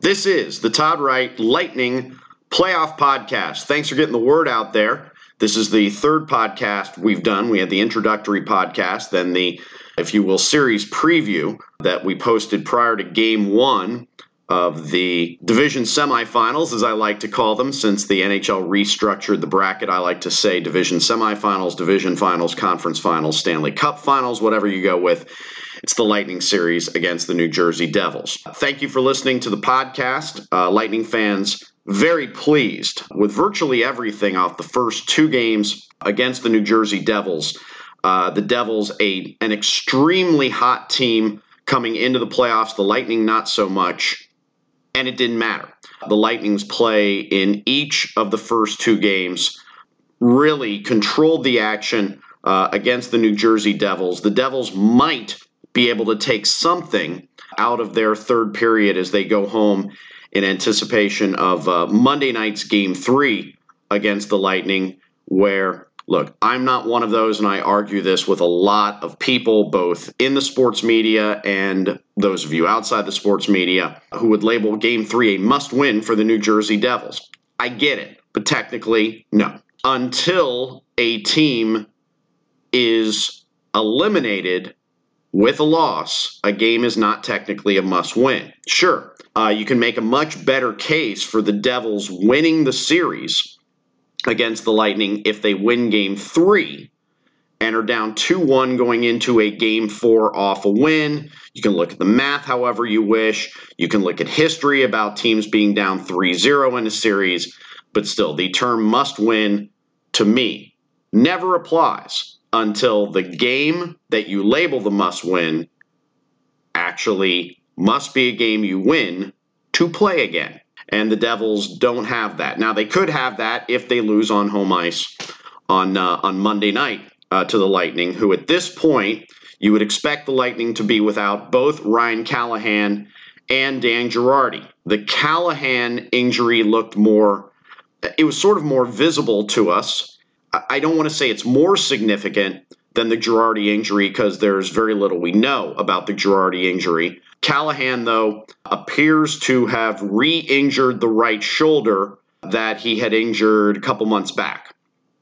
This is the Todd Wright Lightning Playoff Podcast. Thanks for getting the word out there. This is the third podcast we've done. We had the introductory podcast, then the, if you will, series preview that we posted prior to Game 1 of the division semifinals, as I like to call them, since the NHL restructured the bracket. I like to say division semifinals, division finals, conference finals, Stanley Cup finals, whatever you go with. It's the Lightning series against the New Jersey Devils. Thank you for listening to the podcast. Lightning fans, very pleased with virtually everything off the first two games against the New Jersey Devils. The Devils, an extremely hot team coming into the playoffs. The Lightning, not so much. And it didn't matter. The Lightning's play in each of the first two games really controlled the action against the New Jersey Devils. The Devils might be able to take something out of their third period as they go home in anticipation of Monday night's Game 3 against the Lightning, where, look, I'm not one of those, and I argue this with a lot of people, both in the sports media and those of you outside the sports media, who would label Game 3 a must-win for the New Jersey Devils. I get it, but technically, no. Until a team is eliminated with a loss, a game is not technically a must-win. Sure, you can make a much better case for the Devils winning the series against the Lightning if they win Game 3 and are down 2-1 going into a Game 4 off a win. You can look at the math however you wish. You can look at history about teams being down 3-0 in a series, but still, the term must-win, to me, never applies until the game that you label the must-win actually must be a game you win to play again. And the Devils don't have that. Now, they could have that if they lose on home ice on Monday night to the Lightning, who at this point, you would expect the Lightning to be without both Ryan Callahan and Dan Girardi. The Callahan injury looked it was sort of more visible to us. I don't want to say it's more significant than the Girardi injury because there's very little we know about the Girardi injury. Callahan, though, appears to have re-injured the right shoulder that he had injured a couple months back.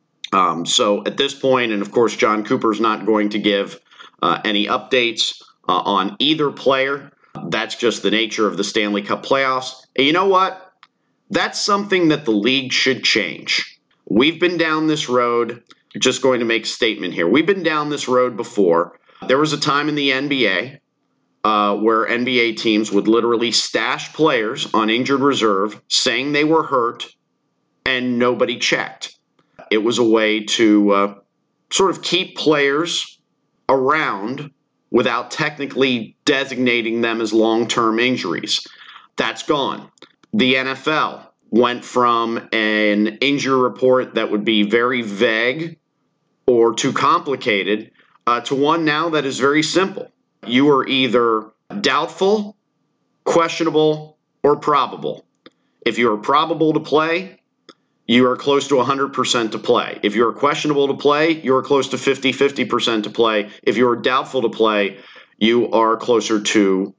So at this point, and of course John Cooper's not going to give any updates on either player. That's just the nature of the Stanley Cup playoffs. And you know what? That's something that the league should change. We've been down this road, just going to make a statement here. We've been down this road before. There was a time in the NBA where NBA teams would literally stash players on injured reserve saying they were hurt and nobody checked. It was a way to sort of keep players around without technically designating them as long-term injuries. That's gone. The NFL went from an injury report that would be very vague or too complicated to one now that is very simple. You are either doubtful, questionable, or probable. If you are probable to play, you are close to 100% to play. If you are questionable to play, you are close to 50% to play. If you are doubtful to play, you are closer to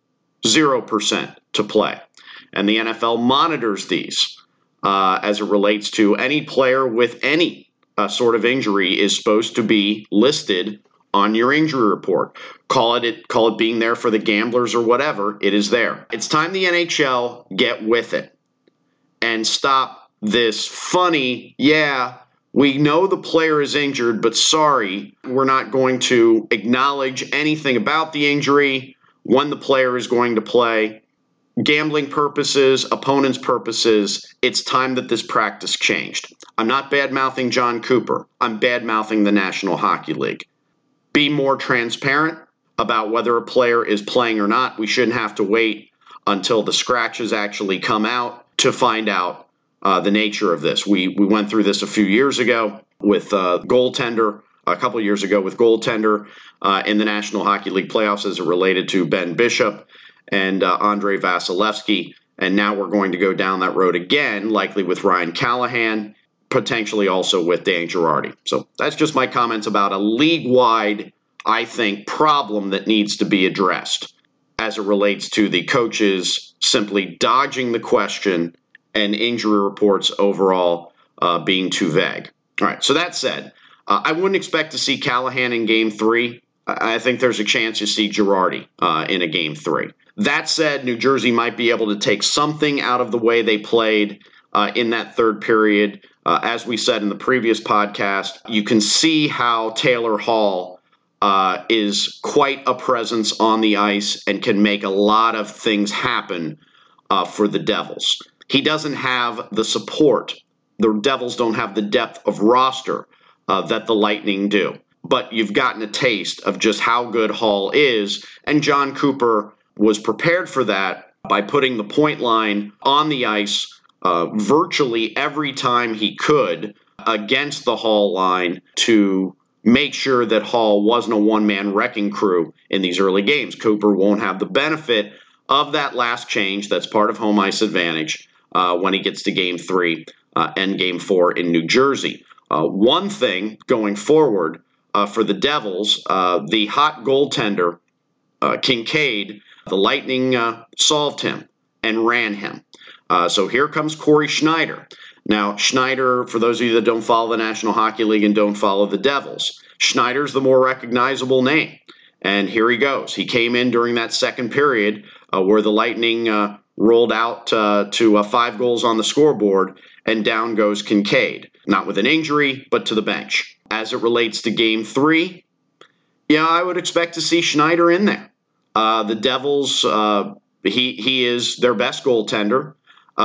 0% to play. And the NFL monitors these as it relates to any player with any sort of injury is supposed to be listed on your injury report. Call it being there for the gamblers or whatever. It is there. It's time the NHL get with it and stop this funny, we know the player is injured, but sorry, we're not going to acknowledge anything about the injury, when the player is going to play. Gambling purposes, opponents' purposes, it's time that this practice changed. I'm not bad-mouthing John Cooper. I'm bad-mouthing the National Hockey League. Be more transparent about whether a player is playing or not. We shouldn't have to wait until the scratches actually come out to find out the nature of this. We went through this a few years ago with goaltender, a couple of years ago with goaltender in the National Hockey League playoffs as it related to Ben Bishop and Andrei Vasilevsky, and now we're going to go down that road again, likely with Ryan Callahan, potentially also with Dan Girardi. So that's just my comments about a league-wide, I think, problem that needs to be addressed. as it relates to the coaches simply dodging the question and injury reports overall being too vague. All right, so that said, I wouldn't expect to see Callahan in Game 3. I think there's a chance you see Girardi in a Game 3. That said, New Jersey might be able to take something out of the way they played in that third period. As we said in the previous podcast, you can see how Taylor Hall is quite a presence on the ice and can make a lot of things happen for the Devils. He doesn't have the support. The Devils don't have the depth of roster that the Lightning do. But you've gotten a taste of just how good Hall is, and John Cooper was prepared for that by putting the point line on the ice virtually every time he could against the Hall line to make sure that Hall wasn't a one-man wrecking crew in these early games. Cooper won't have the benefit of that last change that's part of home ice advantage when he gets to Game 3 and Game 4 in New Jersey. One thing going forward for the Devils, the hot goaltender, Kincaid, the Lightning solved him and ran him. So here comes Corey Schneider. Now, Schneider, for those of you that don't follow the National Hockey League and don't follow the Devils, Schneider's the more recognizable name. And here he goes. He came in during that second period where the Lightning rolled out to 5 goals on the scoreboard, and down goes Kincaid. Not with an injury, but to the bench. As it relates to Game 3, yeah, I would expect to see Schneider in there. The Devils, he is their best goaltender.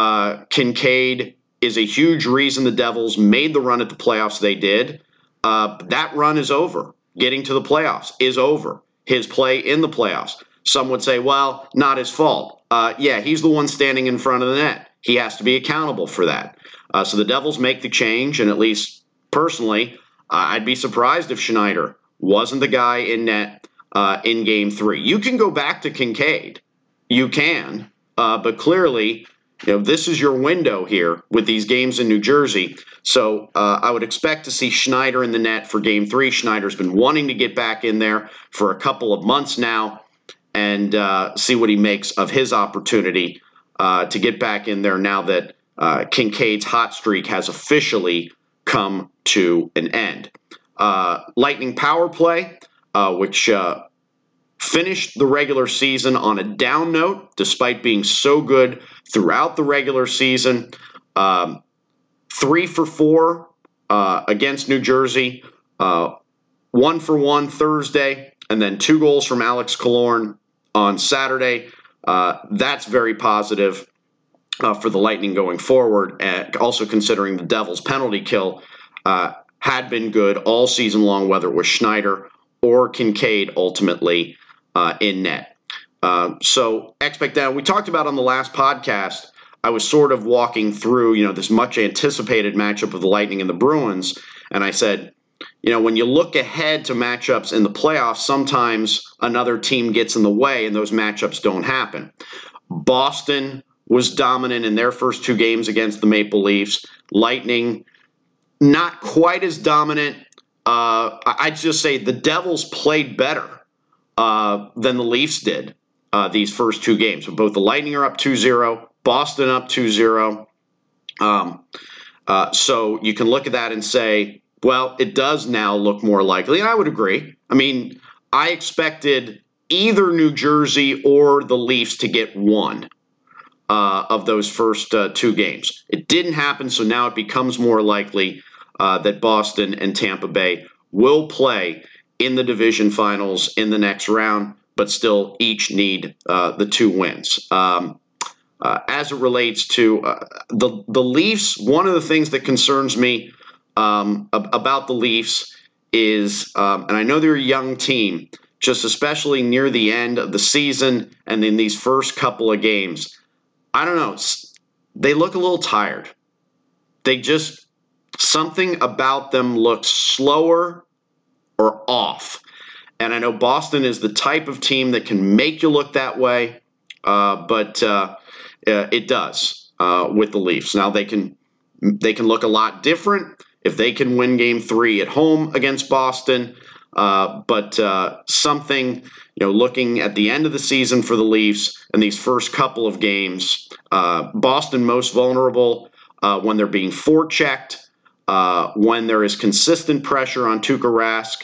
Kincaid is a huge reason the Devils made the run at the playoffs they did. That run is over. Getting to the playoffs is over. His play in the playoffs. Some would say, well, not his fault. Yeah, he's the one standing in front of the net. He has to be accountable for that. So the Devils make the change, and at least personally, I'd be surprised if Schneider wasn't the guy in net in Game 3. You can go back to Kincaid. You can. But clearly, this is your window here with these games in New Jersey. So I would expect to see Schneider in the net for Game 3. Schneider's been wanting to get back in there for a couple of months now and see what he makes of his opportunity to get back in there now that Kincaid's hot streak has officially come to an end. Lightning power play, which finished the regular season on a down note, despite being so good throughout the regular season. 3 for 4 against New Jersey, 1 for 1 Thursday, and then 2 goals from Alex Killorn on Saturday. That's very positive for the Lightning going forward. Also considering the Devils' penalty kill had been good all season long, whether it was Schneider or Kincaid ultimately in net. So expect that. We talked about on the last podcast, I was sort of walking through, this much anticipated matchup of the Lightning and the Bruins. And I said, when you look ahead to matchups in the playoffs, sometimes another team gets in the way and those matchups don't happen. Boston was dominant in their first 2 games against the Maple Leafs. Lightning, not quite as dominant. I'd just say the Devils played better than the Leafs did these first 2 games. So both the Lightning are up 2-0, Boston up 2-0. So you can look at that and say, well, it does now look more likely. And I would agree. I mean, I expected either New Jersey or the Leafs to get one of those first 2 games. It didn't happen, so now it becomes more likely that Boston and Tampa Bay will play in the division finals in the next round, but still each need the 2 wins. As it relates to the Leafs, one of the things that concerns me about the Leafs is, and I know they're a young team, just especially near the end of the season and in these first couple of games, I don't know, they look a little tired. Something about them looks slower or off. And I know Boston is the type of team that can make you look that way, but it does with the Leafs. Now they can look a lot different if they can win Game 3 at home against Boston. But something, looking at the end of the season for the Leafs and these first couple of games, Boston most vulnerable when they're being forechecked, when there is consistent pressure on Tuukka Rask,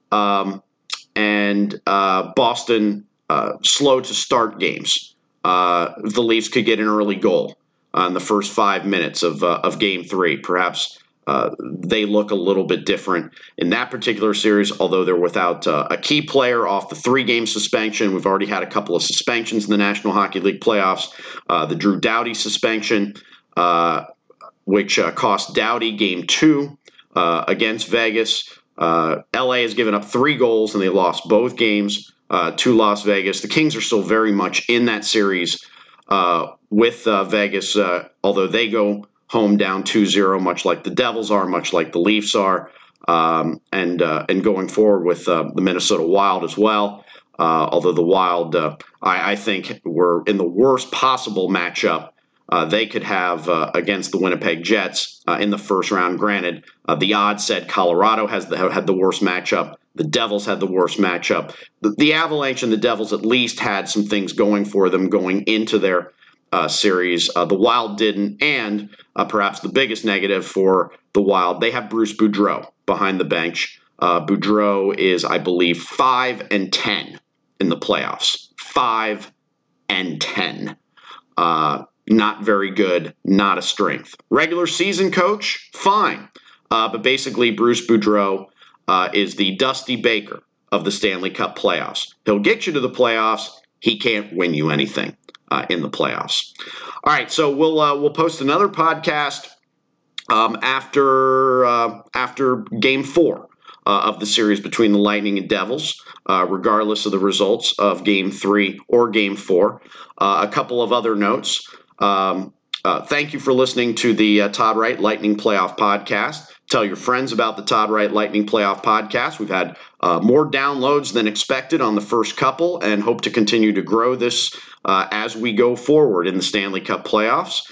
and Boston slow to start games. The Leafs could get an early goal in the first 5 minutes of Game 3. Perhaps they look a little bit different in that particular series, although they're without a key player off the 3-game suspension. We've already had a couple of suspensions in the National Hockey League playoffs. The Drew Doughty suspension, which cost Doughty Game 2 against Vegas. LA has given up 3 goals, and they lost both games to Las Vegas. The Kings are still very much in that series with Vegas, although they go home down 2-0, much like the Devils are, much like the Leafs are, and going forward with the Minnesota Wild as well. Although the Wild, I think, were in the worst possible matchup they could have against the Winnipeg Jets in the first round. Granted, the odds said Colorado had the worst matchup. The Devils had the worst matchup. The Avalanche and the Devils at least had some things going for them going into their series. The Wild didn't, and perhaps the biggest negative for the Wild, they have Bruce Boudreau behind the bench. Boudreau is, I believe, 5-10 in the playoffs. 5-10. Not very good, not a strength. Regular season coach, fine. But basically, Bruce Boudreau is the Dusty Baker of the Stanley Cup playoffs. He'll get you to the playoffs. He can't win you anything in the playoffs. All right, so we'll post another podcast after Game 4 of the series between the Lightning and Devils, regardless of the results of Game 3 or Game 4. A couple of other notes. Thank you for listening to the Todd Wright Lightning Playoff Podcast. Tell your friends about the Todd Wright Lightning Playoff Podcast. We've had more downloads than expected on the first couple and hope to continue to grow this as we go forward in the Stanley Cup playoffs.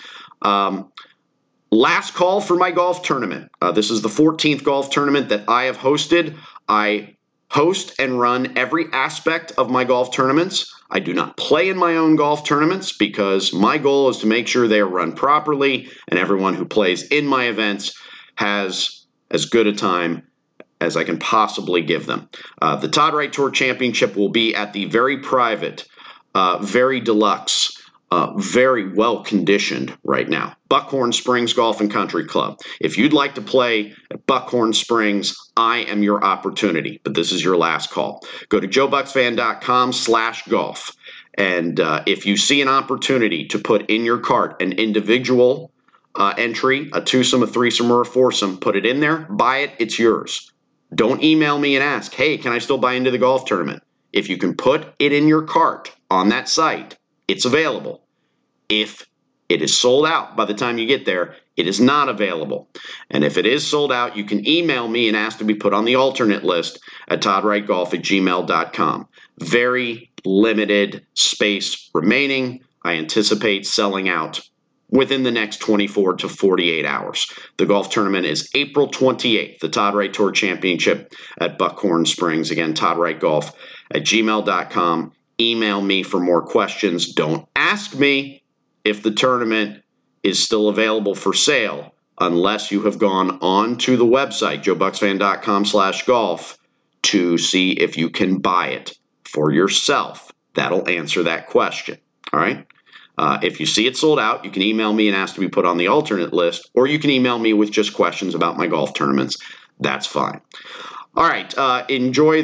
Last call for my golf tournament. This is the 14th golf tournament that I have hosted. I host and run every aspect of my golf tournaments. I do not play in my own golf tournaments because my goal is to make sure they are run properly and everyone who plays in my events has as good a time as I can possibly give them. The Todd Wright Tour Championship will be at the very private, very deluxe, very well-conditioned right now, Buckhorn Springs Golf and Country Club. If you'd like to play at Buckhorn Springs, I am your opportunity, but this is your last call. Go to joebucksfan.com/golf, and if you see an opportunity to put in your cart an individual entry, a twosome, a threesome, or a foursome, put it in there, buy it, it's yours. Don't email me and ask, hey, can I still buy into the golf tournament? If you can put it in your cart on that site, it's available. If it is sold out by the time you get there, it is not available. And if it is sold out, you can email me and ask to be put on the alternate list at toddwrightgolf@gmail.com. Very limited space remaining. I anticipate selling out within the next 24 to 48 hours. The golf tournament is April 28th, the Todd Wright Tour Championship at Buckhorn Springs. Again, toddwrightgolf@gmail.com. Email me for more questions. Don't ask me if the tournament is still available for sale unless you have gone on to the website, joebucksfan.com/golf, to see if you can buy it for yourself. That'll answer that question. All right? If you see it sold out, you can email me and ask to be put on the alternate list, or you can email me with just questions about my golf tournaments. That's fine. All right. Enjoy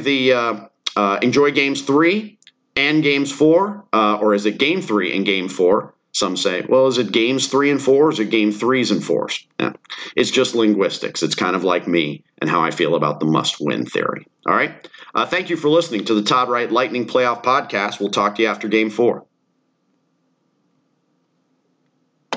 Games 3 and Games 4, or is it Game 3 and Game 4? Some say, well, is it Games 3 and 4, or is it Game 3s and 4s? Yeah. It's just linguistics. It's kind of like me and how I feel about the must-win theory. All right? Thank you for listening to the Todd Wright Lightning Playoff Podcast. We'll talk to you after Game 4.